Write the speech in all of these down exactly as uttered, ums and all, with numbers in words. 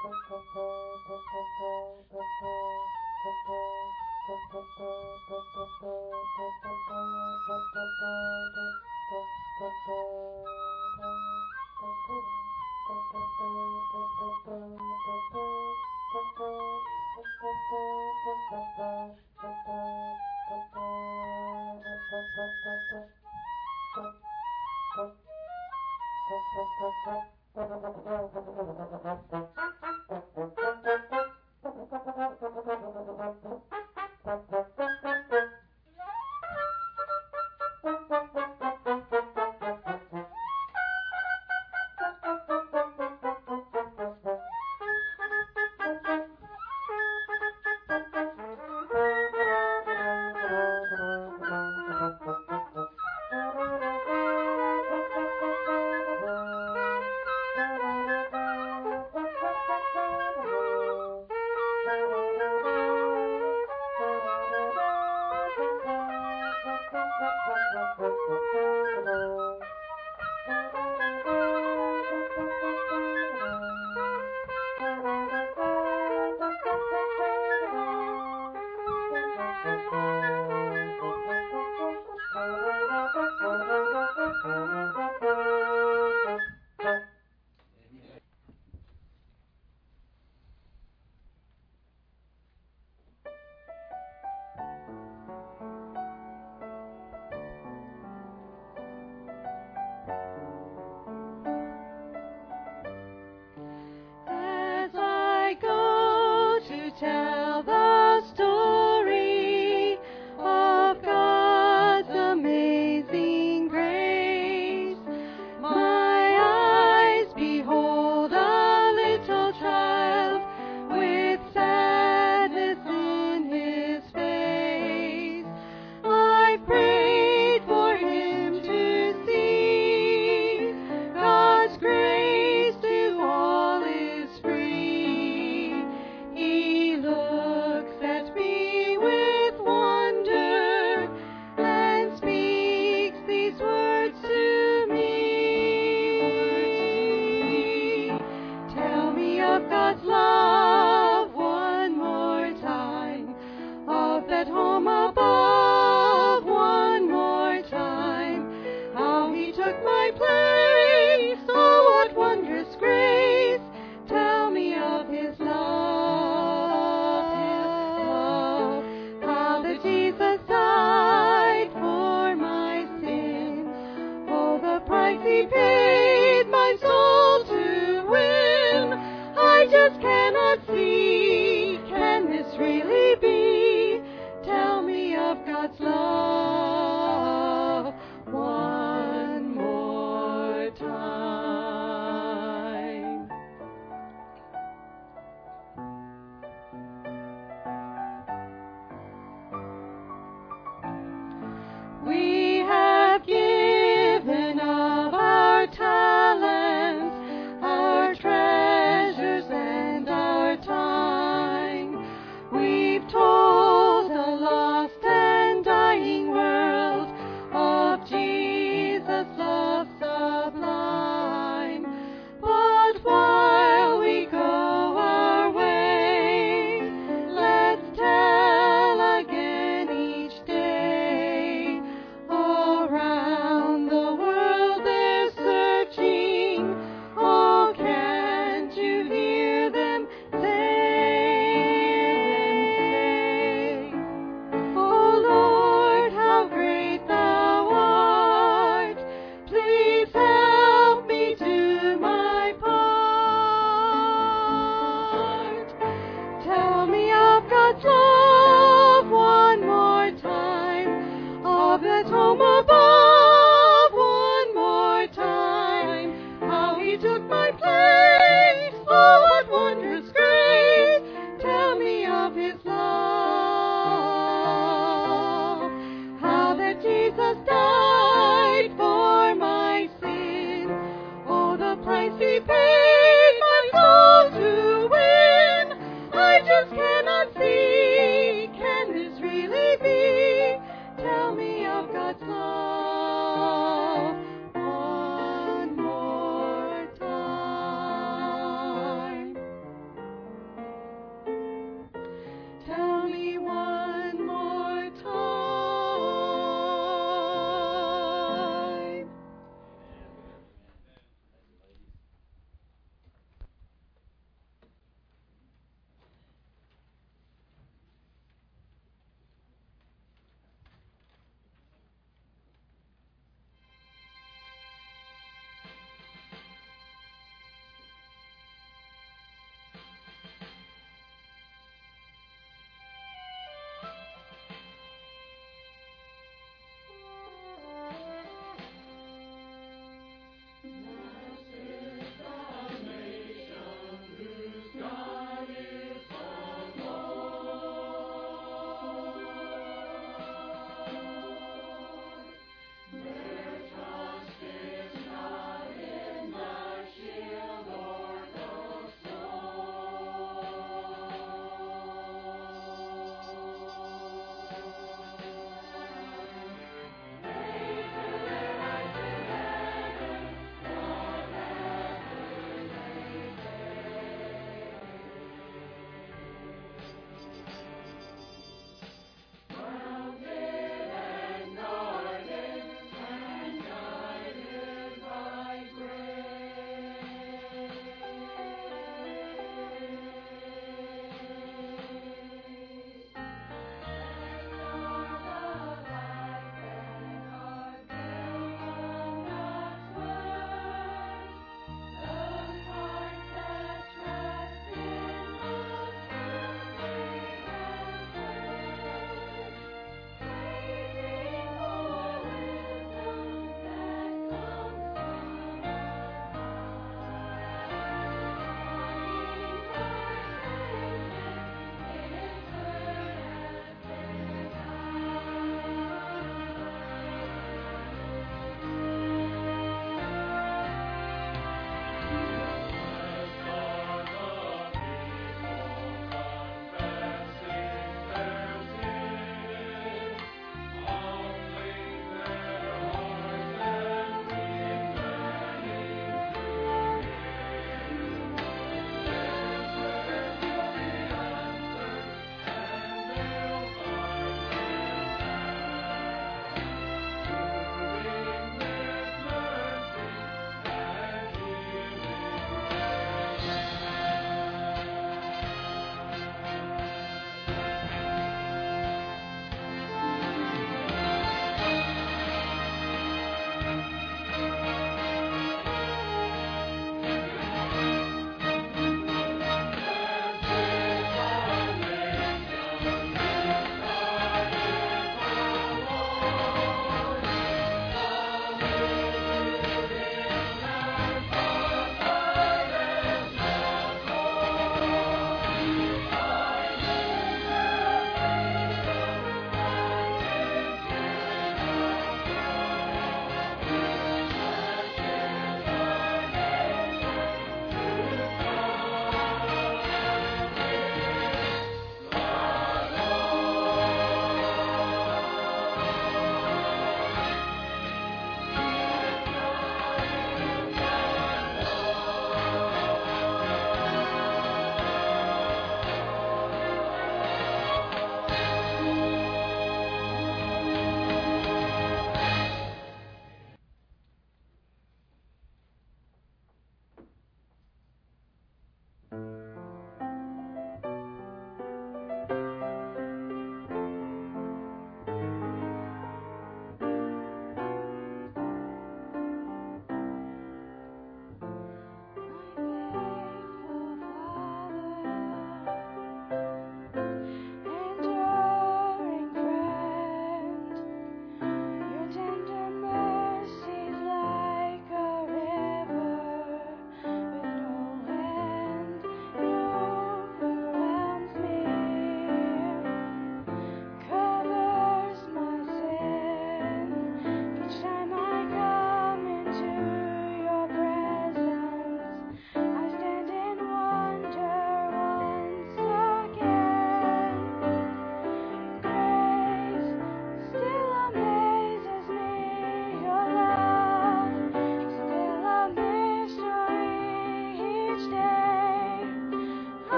We've told a lost and dying world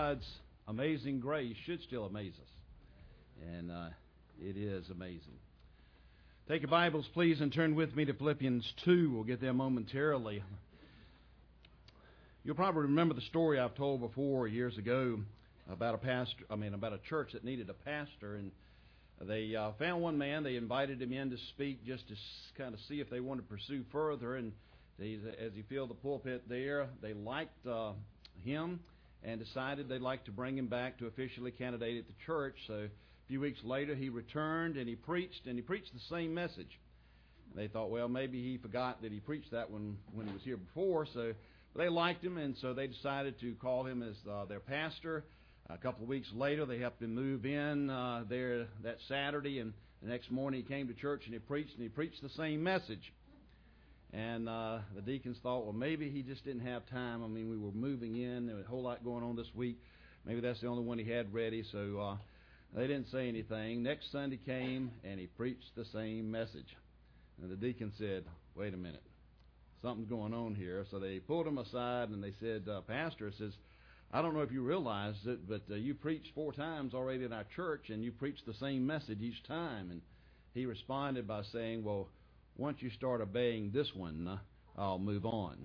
God's amazing grace should still amaze us. And uh, it is amazing. Take your Bibles, please, and turn with me to Philippians two. We'll get there momentarily. You'll probably remember the story I've told before years ago about a pastor, I mean, about a church that needed a pastor, and they uh, found one man. They invited him in to speak just to kind of see if they wanted to pursue further, and they, as he filled the pulpit there, they liked uh, him and decided they'd like to bring him back to officially candidate at the church. So a few weeks later, he returned and he preached, and he preached the same message. And they thought, well, maybe he forgot that he preached that one when he was here before, so they liked him, and so they decided to call him as uh, their pastor. A couple of weeks later, they helped him move in uh, there that Saturday, and the next morning he came to church and he preached, and he preached the same message. And uh, the deacons thought, well, maybe he just didn't have time. I mean, we were moving in. There was a whole lot going on this week. Maybe that's the only one he had ready, so uh, they didn't say anything. Next Sunday came, and he preached the same message. And the deacon said, wait a minute, something's going on here. So they pulled him aside, and they said, uh, Pastor, says, I don't know if you realize it, but uh, you preached four times already in our church, and you preached the same message each time. And he responded by saying, well, once you start obeying this one, uh, I'll move on.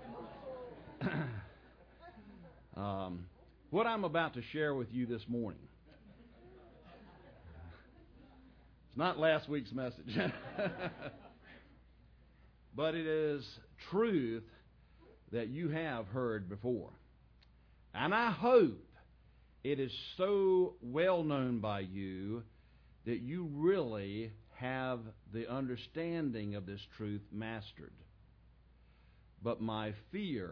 um, what I'm about to share with you this morning, it's not last week's message, but it is truth that you have heard before. And I hope it is so well known by you that you really have the understanding of this truth mastered. But my fear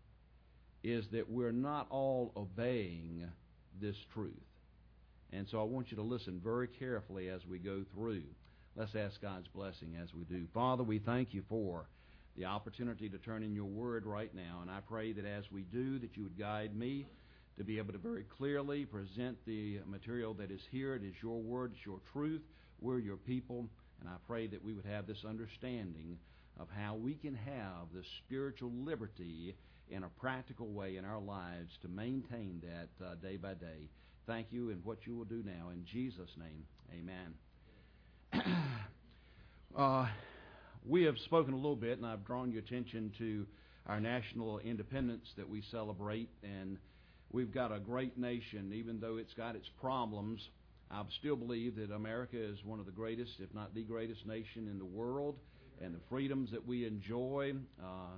is that we're not all obeying this truth. And so I want you to listen very carefully as we go through. Let's ask God's blessing as we do. Father, we thank you for the opportunity to turn in your word right now. And I pray that as we do, that you would guide me to be able to very clearly present the material that is here. It is your word, it's your truth. We're your people. And I pray that we would have this understanding of how we can have the spiritual liberty in a practical way in our lives to maintain that uh, day by day. Thank you, and what you will do now. In Jesus' name, amen. uh, We have spoken a little bit, and I've drawn your attention to our national independence that we celebrate. And we've got a great nation, even though it's got its problems. I still believe that America is one of the greatest, if not the greatest nation in the world. And the freedoms that we enjoy uh,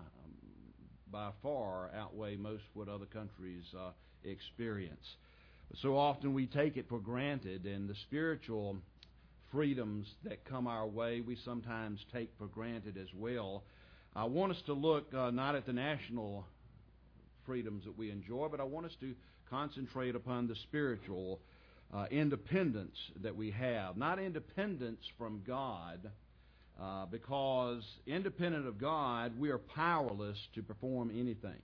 by far outweigh most what other countries uh, experience. But so often we take it for granted, and the spiritual freedoms that come our way we sometimes take for granted as well. I want us to look uh, not at the national freedoms that we enjoy, but I want us to concentrate upon the spiritual uh, independence that we have. Not independence from God, uh, because independent of God, we are powerless to perform anything.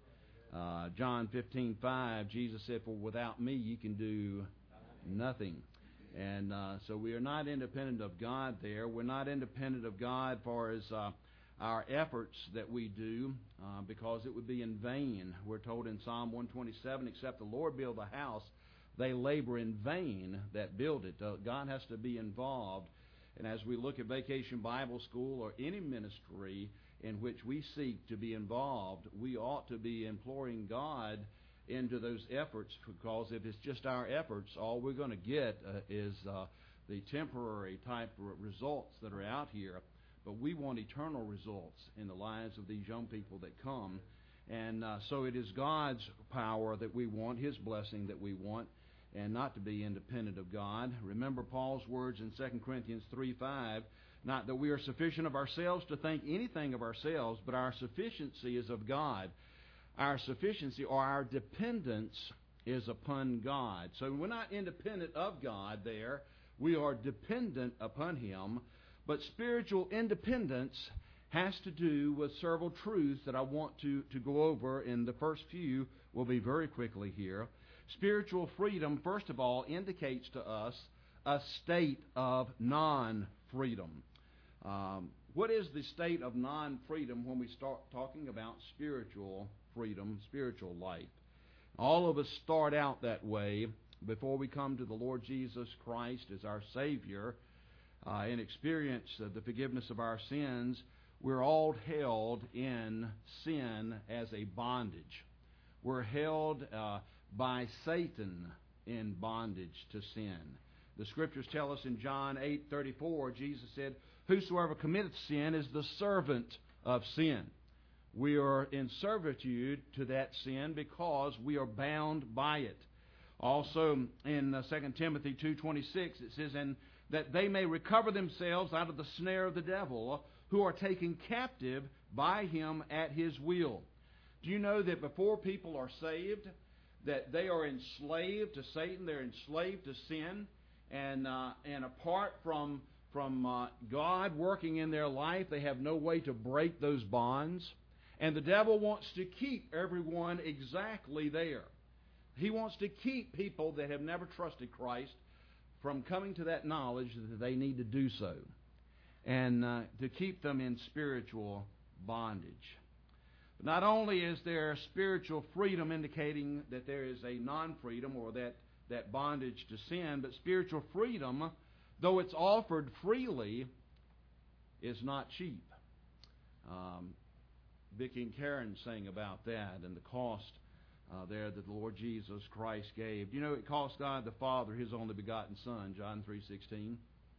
Uh, John fifteen five, Jesus said, for without me you can do nothing. And uh, so we are not independent of God there. We're not independent of God as far as uh, our efforts that we do, uh, because it would be in vain. We're told in Psalm one twenty-seven, except the Lord build the house, they labor in vain that build it. Uh, God has to be involved. And as we look at Vacation Bible School or any ministry in which we seek to be involved, we ought to be imploring God into those efforts, because if it's just our efforts, all we're going to get uh, is uh, the temporary type of results that are out here. But we want eternal results in the lives of these young people that come. And uh, so it is God's power that we want, His blessing that we want, and not to be independent of God. Remember Paul's words in Second Corinthians three five, not that we are sufficient of ourselves to think anything of ourselves, but our sufficiency is of God. Our sufficiency or our dependence is upon God. So we're not independent of God there. We are dependent upon Him. But spiritual independence has to do with several truths that I want to, to go over. In the first few will be very quickly here. Spiritual freedom, first of all, indicates to us a state of non-freedom. Um, what is the state of non-freedom when we start talking about spiritual freedom, spiritual life? All of us start out that way before we come to the Lord Jesus Christ as our Savior uh, and experience uh, the forgiveness of our sins. We're all held in sin as a bondage. We're held uh, by Satan in bondage to sin. The Scriptures tell us in John eight thirty-four, Jesus said, "Whosoever committeth sin is the servant of sin." We are in servitude to that sin because we are bound by it. Also in uh, Second Timothy two twenty-six it says, "And that they may recover themselves out of the snare of the devil, who are taken captive by him at his will." Do you know that before people are saved, that they are enslaved to Satan, they're enslaved to sin, and uh, and apart from from uh, God working in their life, they have no way to break those bonds. And the devil wants to keep everyone exactly there. He wants to keep people that have never trusted Christ from coming to that knowledge that they need to do so, and uh, to keep them in spiritual bondage. But not only is there spiritual freedom indicating that there is a non-freedom or that, that bondage to sin, but spiritual freedom, though it's offered freely, is not cheap. Um, Vicki and Karen sang about that and the cost uh, there that the Lord Jesus Christ gave. You know, it cost God the Father His only begotten Son, John three sixteen.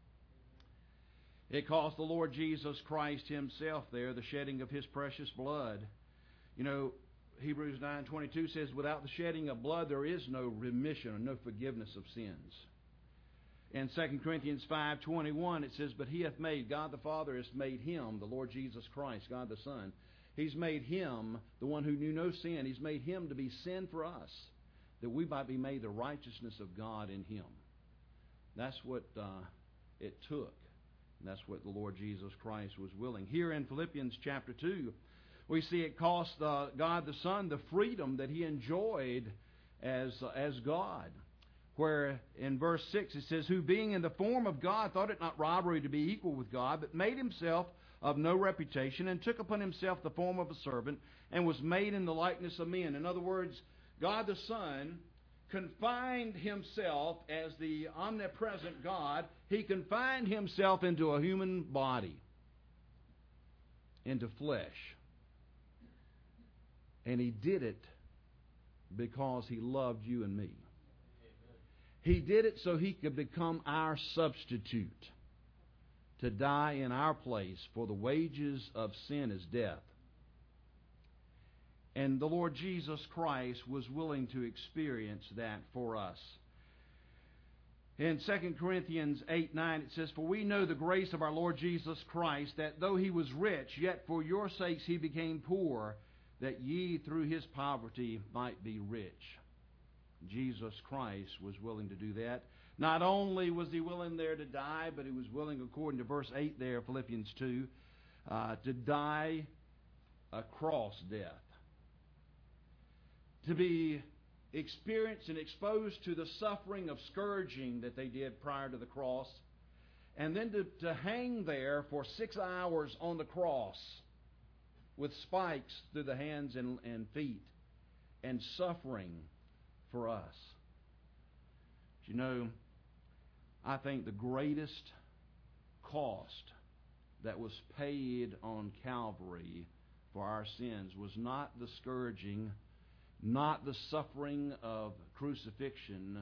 It cost the Lord Jesus Christ Himself there the shedding of His precious blood. You know, Hebrews nine twenty-two says, "Without the shedding of blood there is no remission or no forgiveness of sins." In Second Corinthians five twenty-one it says, "But He hath made," God the Father has made Him, the Lord Jesus Christ, God the Son, He's made Him, the one who knew no sin, He's made Him to be sin for us, that we might be made the righteousness of God in Him. That's what uh, it took. And that's what the Lord Jesus Christ was willing. Here in Philippians chapter two, we see it cost uh, God the Son the freedom that He enjoyed as, uh, as God. Where in verse six it says, "Who being in the form of God thought it not robbery to be equal with God, but made Himself of no reputation, and took upon Himself the form of a servant, and was made in the likeness of men." In other words, God the Son confined Himself as the omnipresent God. He confined Himself into a human body, into flesh. And He did it because He loved you and me. He did it so He could become our substitute, to die in our place, for the wages of sin is death. And the Lord Jesus Christ was willing to experience that for us. In Second Corinthians eight nine it says, "For we know the grace of our Lord Jesus Christ, that though He was rich, yet for your sakes He became poor, that ye through His poverty might be rich." Jesus Christ was willing to do that. Not only was He willing there to die, but He was willing, according to verse eight there, Philippians two, uh, to die a cross death. To be experienced and exposed to the suffering of scourging that they did prior to the cross, and then to, to hang there for six hours on the cross with spikes through the hands and, and feet, and suffering for us. You know, I think the greatest cost that was paid on Calvary for our sins was not the scourging, not the suffering of crucifixion,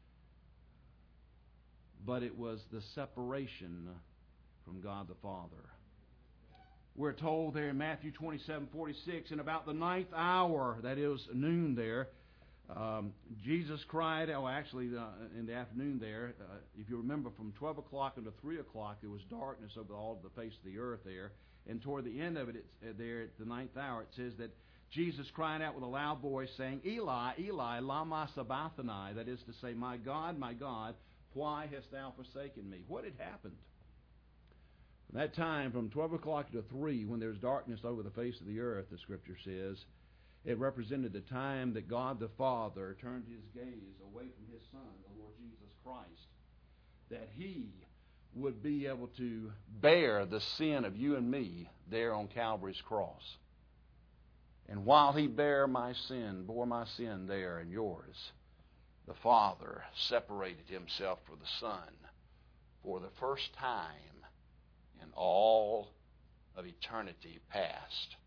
but it was the separation from God the Father. We're told there in Matthew twenty-seven forty-six, "And about the ninth hour," that is noon there, Um, Jesus cried, oh actually uh, in the afternoon there, uh, if you remember from twelve o'clock until three o'clock there was darkness over all of the face of the earth there, and toward the end of it, it's, uh, there at the ninth hour, it says that Jesus cried out with a loud voice saying, "Eli, Eli, lama sabachthani," that is to say, "My God, my God, why hast thou forsaken me?" What had happened? From that time, from twelve o'clock to three, when there's darkness over the face of the earth, the Scripture says, it represented the time that God the Father turned His gaze away from His Son, the Lord Jesus Christ, that He would be able to bear the sin of you and me there on Calvary's cross. And while He bare my sin, bore my sin there and yours, the Father separated Himself from the Son for the first time in all of eternity past.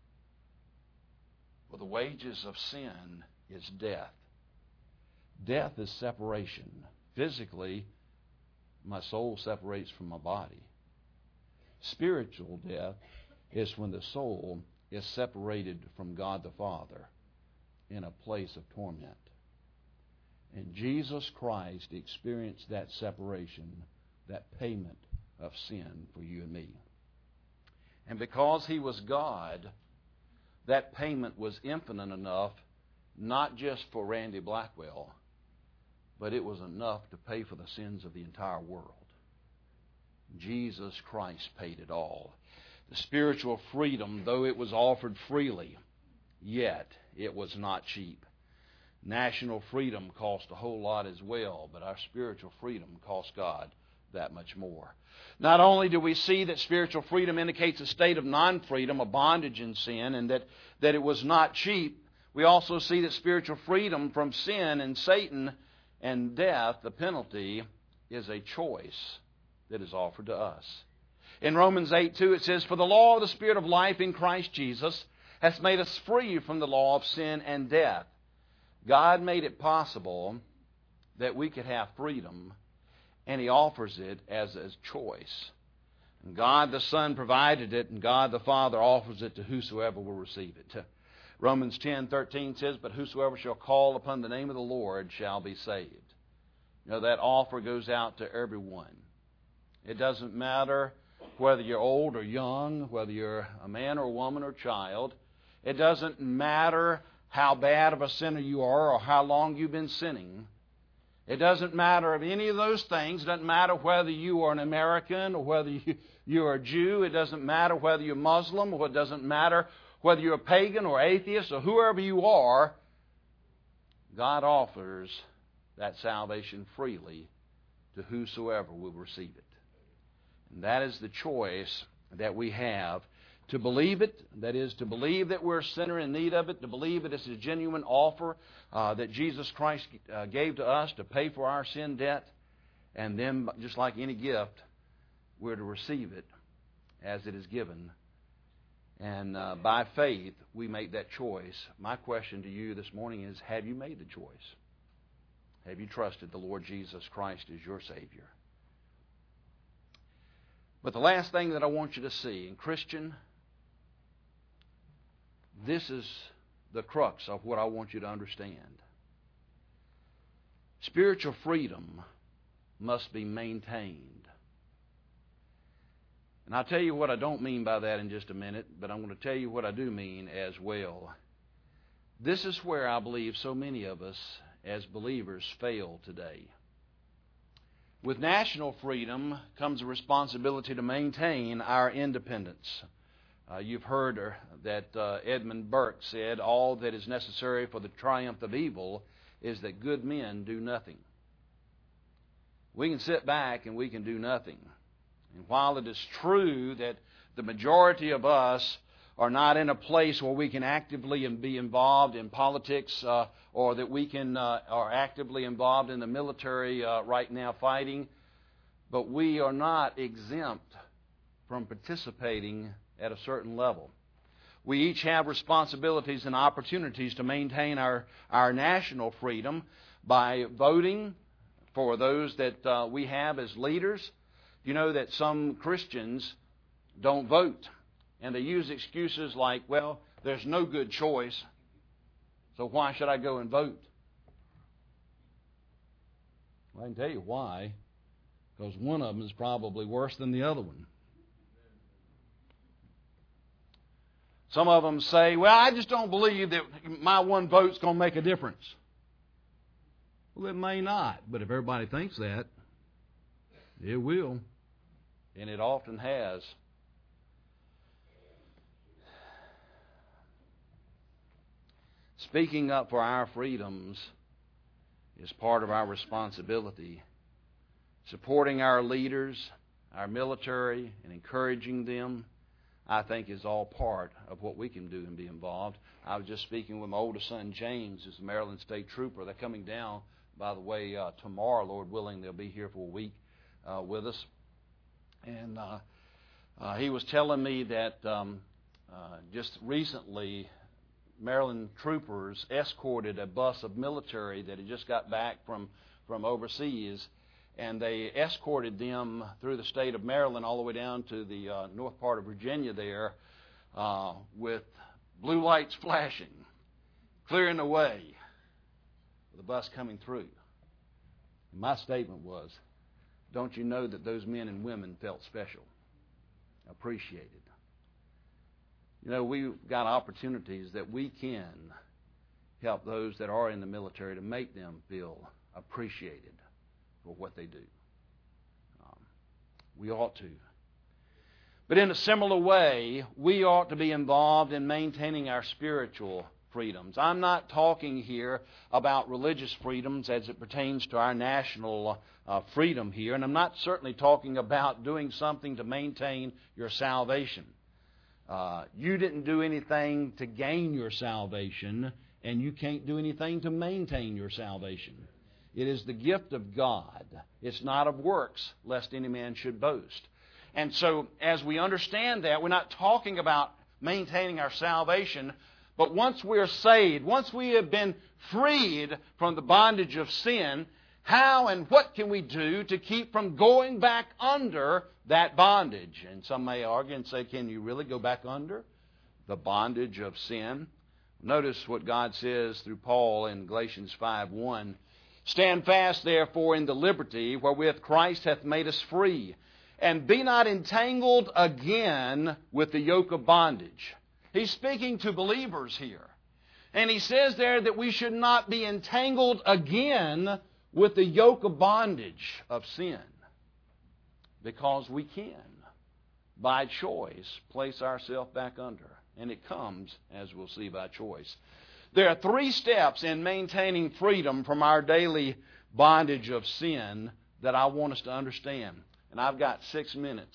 For the wages of sin is death. Death is separation. Physically, my soul separates from my body. Spiritual death is when the soul is separated from God the Father in a place of torment. And Jesus Christ experienced that separation, that payment of sin for you and me. And because He was God, that payment was infinite enough, not just for Randy Blackwell, but it was enough to pay for the sins of the entire world. Jesus Christ paid it all. The spiritual freedom, though it was offered freely, yet it was not cheap. National freedom cost a whole lot as well, but our spiritual freedom cost God that much more. Not only do we see that spiritual freedom indicates a state of non-freedom, a bondage in sin, and that, that it was not cheap, we also see that spiritual freedom from sin and Satan and death, the penalty, is a choice that is offered to us. In Romans eight two it says, "For the law of the Spirit of life in Christ Jesus has made us free from the law of sin and death." God made it possible that we could have freedom, and He offers it as a choice. And God the Son provided it, and God the Father offers it to whosoever will receive it. Romans ten thirteen says, "But whosoever shall call upon the name of the Lord shall be saved." You know, that offer goes out to everyone. It doesn't matter whether you're old or young, whether you're a man or a woman or child. It doesn't matter how bad of a sinner you are or how long you've been sinning. It doesn't matter of any of those things. It doesn't matter whether you are an American or whether you, you are a Jew. It doesn't matter whether you're Muslim, or it doesn't matter whether you're a pagan or atheist or whoever you are. God offers that salvation freely to whosoever will receive it. And that is the choice that we have, to believe it, that is, to believe that we're a sinner in need of it, to believe it is a genuine offer uh, that Jesus Christ uh, gave to us to pay for our sin debt, and then, just like any gift, we're to receive it as it is given. And uh, by faith, we make that choice. My question to you this morning is, have you made the choice? Have you trusted the Lord Jesus Christ as your Savior? But the last thing that I want you to see, and Christian, this is the crux of what I want you to understand. Spiritual freedom must be maintained. And I'll tell you what I don't mean by that in just a minute, but I'm going to tell you what I do mean as well. This is where I believe so many of us as believers fail today. With national freedom comes a responsibility to maintain our independence. Uh, you've heard that uh, Edmund Burke said, "All that is necessary for the triumph of evil is that good men do nothing." We can sit back and we can do nothing. And while it is true that the majority of us are not in a place where we can actively be involved in politics, uh, or that we can uh, are actively involved in the military uh, right now fighting, but we are not exempt from participating at a certain level. We each have responsibilities and opportunities to maintain our, our national freedom by voting for those that uh, we have as leaders. You know that some Christians don't vote, and they use excuses like, well, there's no good choice, so why should I go and vote? Well, I can tell you why, because one of them is probably worse than the other one. Some of them say, well, I just don't believe that my one vote's going to make a difference. Well, it may not, but if everybody thinks that, it will. And it often has. Speaking up for our freedoms is part of our responsibility. Supporting our leaders, our military, and encouraging them, I think is all part of what we can do and be involved. I was just speaking with my oldest son, James, who's a Maryland State Trooper. They're coming down, by the way, uh, tomorrow, Lord willing. They'll be here for a week uh, with us. And uh, uh, he was telling me that um, uh, just recently, Maryland troopers escorted a bus of military that had just got back from, from overseas, and they escorted them through the state of Maryland all the way down to the uh, north part of Virginia there uh, with blue lights flashing, clearing the way for the bus coming through. My statement was, don't you know that those men and women felt special, appreciated? You know, we've got opportunities that we can help those that are in the military to make them feel appreciated for what they do. Um, we ought to. But in a similar way, we ought to be involved in maintaining our spiritual freedoms. I'm not talking here about religious freedoms as it pertains to our national uh, freedom here, and I'm not certainly talking about doing something to maintain your salvation. Uh, you didn't do anything to gain your salvation, and you can't do anything to maintain your salvation. It is the gift of God. It's not of works, lest any man should boast. And so, as we understand that, we're not talking about maintaining our salvation, but once we're saved, once we have been freed from the bondage of sin, how and what can we do to keep from going back under that bondage? And some may argue and say, can you really go back under the bondage of sin? Notice what God says through Paul in Galatians five one. Stand fast, therefore, in the liberty wherewith Christ hath made us free, and be not entangled again with the yoke of bondage. He's speaking to believers here. And he says there that we should not be entangled again with the yoke of bondage of sin, because we can, by choice, place ourselves back under. And it comes, as we'll see, by choice. There are three steps in maintaining freedom from our daily bondage of sin that I want us to understand. And I've got six minutes.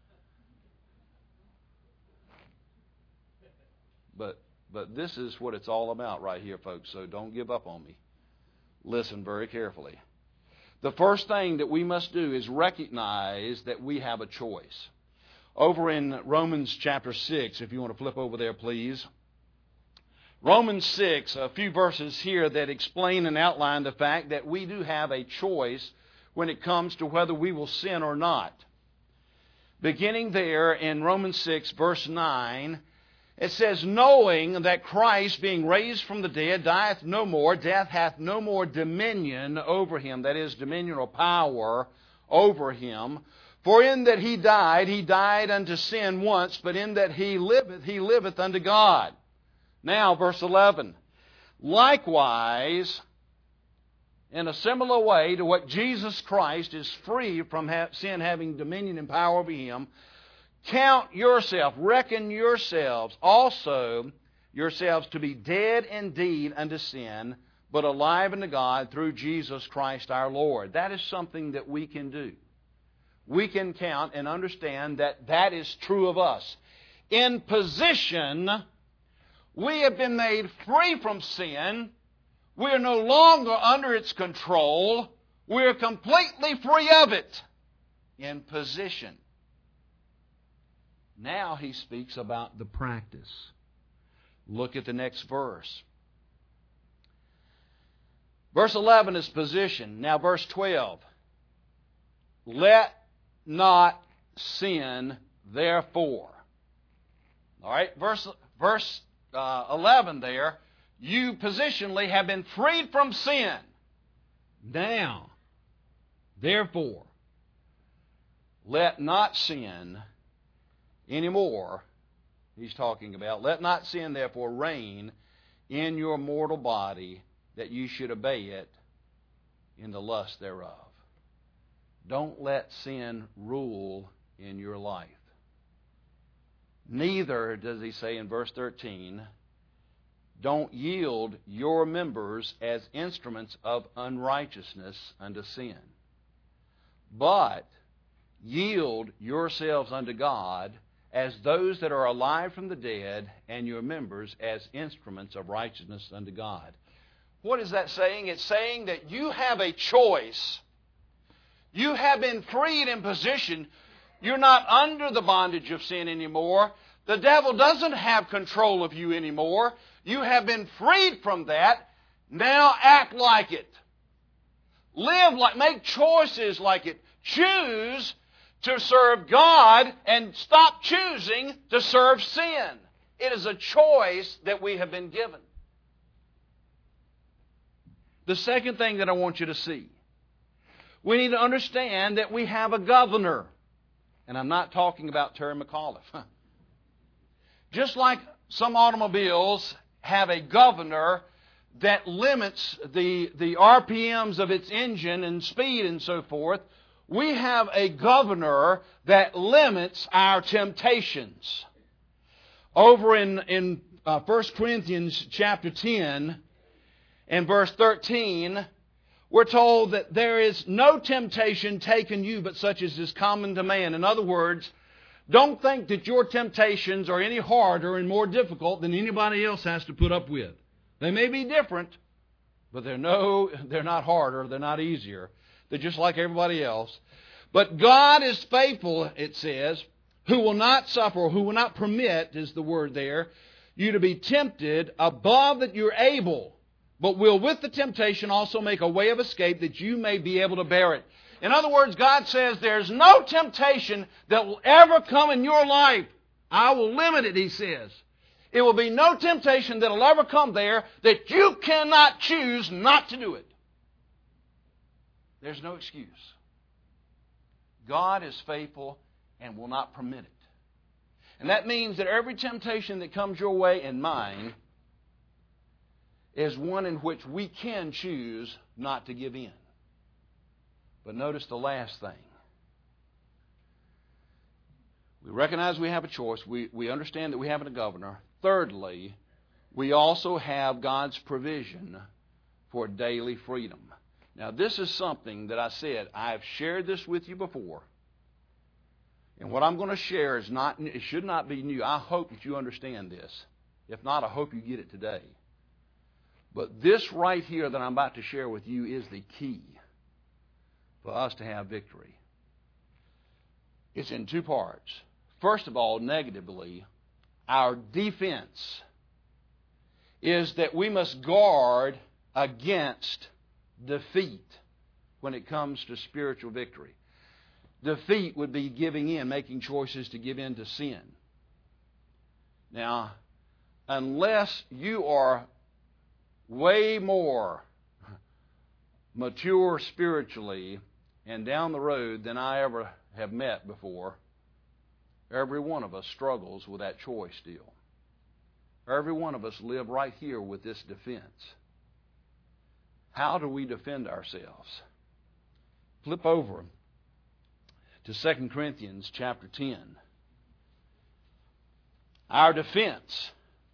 But but this is what it's all about right here, folks, so don't give up on me. Listen very carefully. The first thing that we must do is recognize that we have a choice. Over in Romans chapter six, if you want to flip over there, please. Romans six, a few verses here that explain and outline the fact that we do have a choice when it comes to whether we will sin or not. Beginning there in Romans six, verse nine, it says, knowing that Christ, being raised from the dead, dieth no more, death hath no more dominion over him, that is, dominion or power over him. For in that he died, he died unto sin once, but in that he liveth, he liveth unto God. Now, verse eleven. Likewise, in a similar way to what Jesus Christ is free from ha- sin having dominion and power over him, count yourself, reckon yourselves also yourselves to be dead indeed unto sin, but alive unto God through Jesus Christ our Lord. That is something that we can do. We can count and understand that that is true of us. In position, we have been made free from sin. We are no longer under its control. We are completely free of it. In position. Now he speaks about the practice. Look at the next verse. Verse eleven is position. Now verse twelve. Let not sin therefore. All right, verse verse uh, eleven there. You positionally have been freed from sin. Now, therefore, let not sin anymore. He's talking about, let not sin therefore reign in your mortal body, that you should obey it in the lust thereof. Don't let sin rule in your life. Neither, does he say in verse thirteen, don't yield your members as instruments of unrighteousness unto sin, but yield yourselves unto God as those that are alive from the dead, and your members as instruments of righteousness unto God. What is that saying? It's saying that you have a choice. You have been freed in position. You're not under the bondage of sin anymore. The devil doesn't have control of you anymore. You have been freed from that. Now act like it. Live like, make choices like it. Choose to serve God and stop choosing to serve sin. It is a choice that we have been given. The second thing that I want you to see, we need to understand that we have a governor. And I'm not talking about Terry McAuliffe. Just like some automobiles have a governor that limits the, the R P Ms of its engine and speed and so forth, we have a governor that limits our temptations. Over in, in uh, First Corinthians chapter ten and verse thirteen, we're told that there is no temptation taken you but such as is common to man. In other words, don't think that your temptations are any harder and more difficult than anybody else has to put up with. They may be different, but they're no, they're not harder, they're not easier. They're just like everybody else. But God is faithful, it says, who will not suffer, or who will not permit, is the word there, you to be tempted above that you're able, but will with the temptation also make a way of escape that you may be able to bear it. In other words, God says there's no temptation that will ever come in your life. I will limit it, He says. It will be no temptation that will ever come there that you cannot choose not to do it. There's no excuse. God is faithful and will not permit it. And that means that every temptation that comes your way and mine is one in which we can choose not to give in. But notice the last thing. We recognize we have a choice. We, we understand that we have a governor. Thirdly, we also have God's provision for daily freedom. Now, this is something that I said, I've shared this with you before. And what I'm going to share is not, it should not be new. I hope that you understand this. If not, I hope you get it today. But this right here that I'm about to share with you is the key for us to have victory. It's in two parts. First of all, negatively, our defense is that we must guard against defeat when it comes to spiritual victory. Defeat would be giving in, making choices to give in to sin. Now, unless you are way more mature spiritually and down the road than I ever have met before, every one of us struggles with that choice deal. Every one of us live right here with this defense. How do we defend ourselves? Flip over to Second Corinthians chapter ten. Our defense.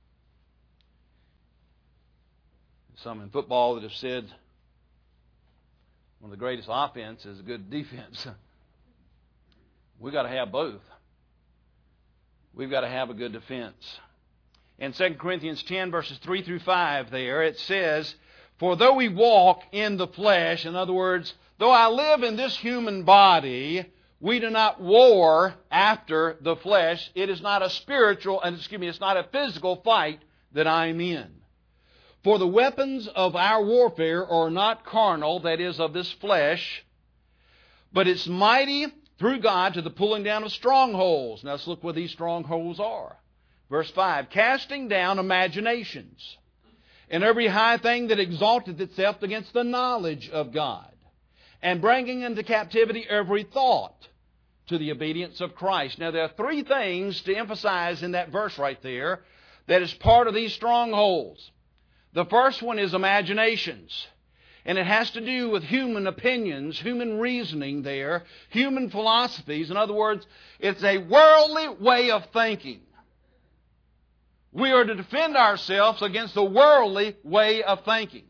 Some in football that have said one of the greatest offense is a good defense. We've got to have both. We've got to have a good defense. In Second Corinthians ten, verses three through five there, it says, for though we walk in the flesh, in other words, though I live in this human body, we do not war after the flesh. It is not a spiritual, and excuse me, it's not a physical fight that I'm in. For the weapons of our warfare are not carnal, that is, of this flesh, but it's mighty through God to the pulling down of strongholds. Now let's look what these strongholds are. Verse five, casting down imaginations, and every high thing that exalteth itself against the knowledge of God, and bringing into captivity every thought to the obedience of Christ. Now there are three things to emphasize in that verse right there that is part of these strongholds. The first one is imaginations. And it has to do with human opinions, human reasoning there, human philosophies. In other words, it's a worldly way of thinking. We are to defend ourselves against the worldly way of thinking,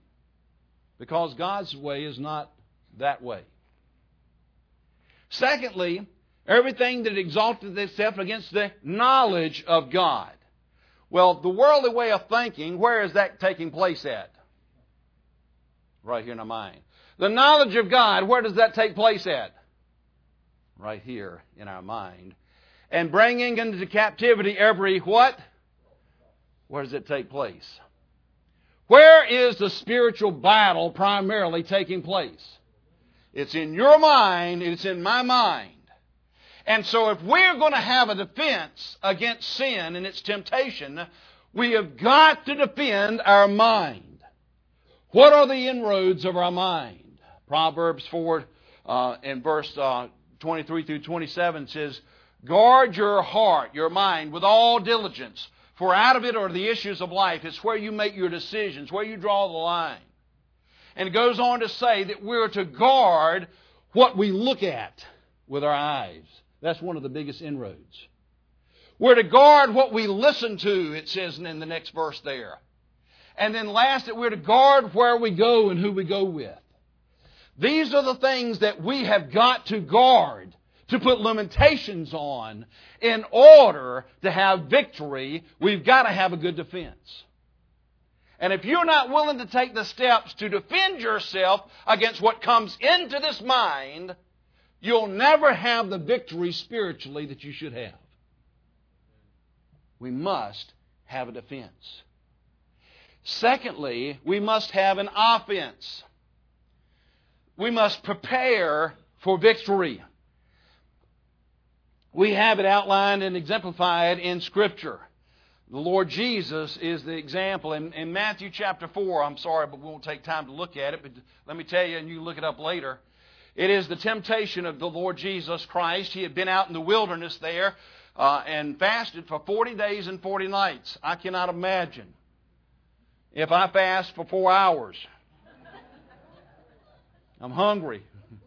because God's way is not that way. Secondly, Everything that exalteth itself against the knowledge of God. Well, the worldly way of thinking, where is that taking place at? Right here in our mind. The knowledge of God, where does that take place at? Right here in our mind. And bringing into captivity every what? Where does it take place? Where is the spiritual battle primarily taking place? It's in your mind, it's in my mind. And so if we're going to have a defense against sin and its temptation, we have got to defend our mind. What are the inroads of our mind? Proverbs four uh, in verse uh, twenty-three through twenty-seven says, guard your heart, your mind, with all diligence, for out of it are the issues of life. It's where you make your decisions, where you draw the line. And it goes on to say that we're to guard what we look at with our eyes. That's one of the biggest inroads. We're to guard what we listen to, it says in the next verse there. And then last, that we're to guard where we go and who we go with. These are the things that we have got to guard, to put limitations on. In order to have victory, we've got to have a good defense. And if you're not willing to take the steps to defend yourself against what comes into this mind, you'll never have the victory spiritually that you should have. We must have a defense. Secondly, we must have an offense. We must prepare for victory. We have it outlined and exemplified in Scripture. The Lord Jesus is the example. In, in Matthew chapter four, I'm sorry, but we won't take time to look at it, but let me tell you, and you can look it up later. It is the temptation of the Lord Jesus Christ. He had been out in the wilderness there uh, and fasted for forty days and forty nights. I cannot imagine if I fast for four hours. I'm hungry.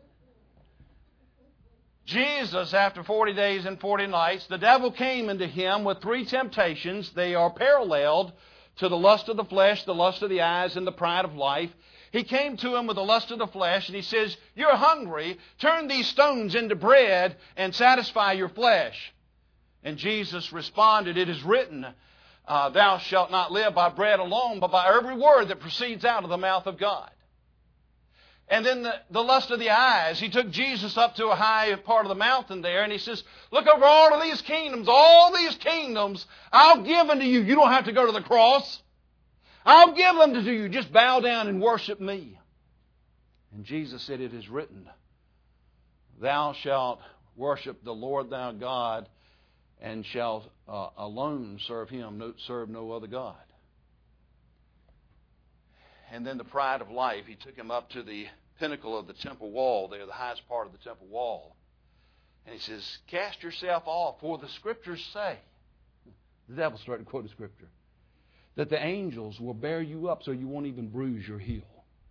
Jesus, after forty days and forty nights, the devil came into him with three temptations. They are paralleled to the lust of the flesh, the lust of the eyes, and the pride of life. He came to him with the lust of the flesh, and he says, you're hungry. Turn these stones into bread and satisfy your flesh. And Jesus responded, it is written, uh, thou shalt not live by bread alone, but by every word that proceeds out of the mouth of God. And then the, the lust of the eyes. He took Jesus up to a high part of the mountain there, and he says, look over all of these kingdoms. All these kingdoms I'll give unto you. You don't have to go to the cross. I'll give them to you. Just bow down and worship me. And Jesus said, it is written, thou shalt worship the Lord thy God, and shalt uh, alone serve Him, no, serve no other God. And then the pride of life, he took him up to the pinnacle of the temple wall there, the highest part of the temple wall. And he says, cast yourself off, for the Scriptures say, the devil started quoting Scripture, that the angels will bear you up so you won't even bruise your heel.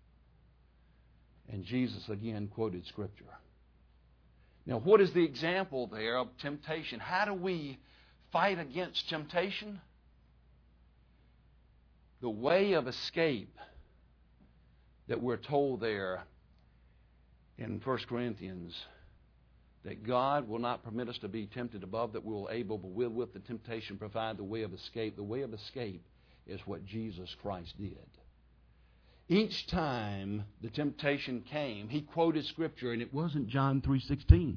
And Jesus again quoted Scripture. Now, what is the example there of temptation? How do we fight against temptation? The way of escape that we're told there in First Corinthians, that God will not permit us to be tempted above that we will able, but will with the temptation provide the way of escape. The way of escape is what Jesus Christ did. Each time the temptation came, He quoted Scripture, and it wasn't John three sixteen.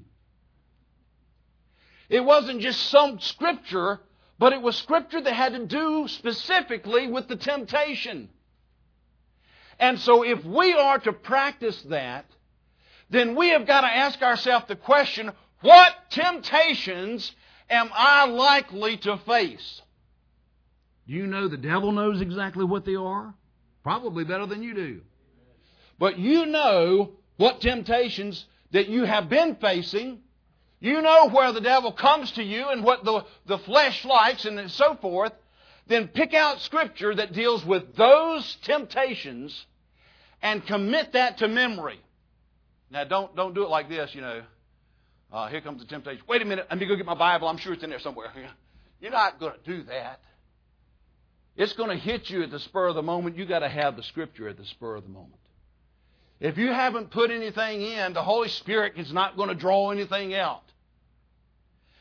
It wasn't just some Scripture, but it was Scripture that had to do specifically with the temptation. And so if we are to practice that, then we have got to ask ourselves the question, what temptations am I likely to face? Do you know the devil knows exactly what they are? Probably better than you do. But you know what temptations that you have been facing. You know where the devil comes to you and what the, the flesh likes and so forth. Then pick out Scripture that deals with those temptations and commit that to memory. Now, don't don't do it like this, you know. Uh, here comes the temptation. Wait a minute, let me go get my Bible. I'm sure it's in there somewhere. You're not going to do that. It's going to hit you at the spur of the moment. You've got to have the Scripture at the spur of the moment. If you haven't put anything in, the Holy Spirit is not going to draw anything out.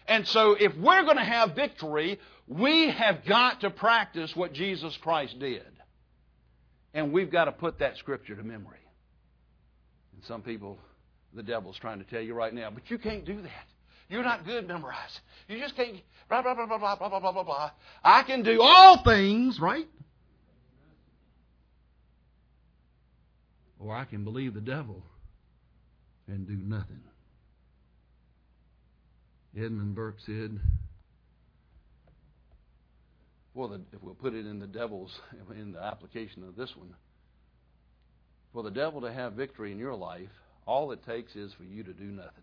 And so if we're going to have victory, we have got to practice what Jesus Christ did. And we've got to put that Scripture to memory. And some people, the devil's trying to tell you right now, but you can't do that. You're not good memorizing. You just can't, blah, blah, blah, blah, blah, blah, blah, blah, blah. I can do all things, right? Or I can believe the devil and do nothing. Edmund Burke said, well, the, if we'll put it in the devil's, in the application of this one, for the devil to have victory in your life, all it takes is for you to do nothing.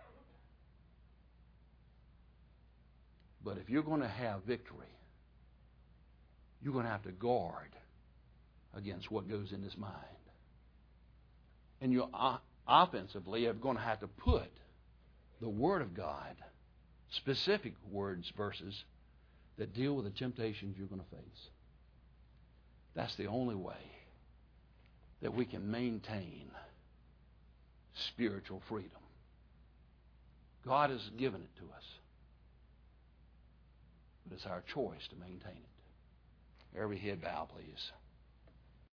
But if you're going to have victory, you're going to have to guard against what goes in his mind. And you uh, offensively are going to have to put the Word of God, specific words, verses, that deal with the temptations you're going to face. That's the only way that we can maintain spiritual freedom. God has given it to us. But it's our choice to maintain it. Every head bow, please.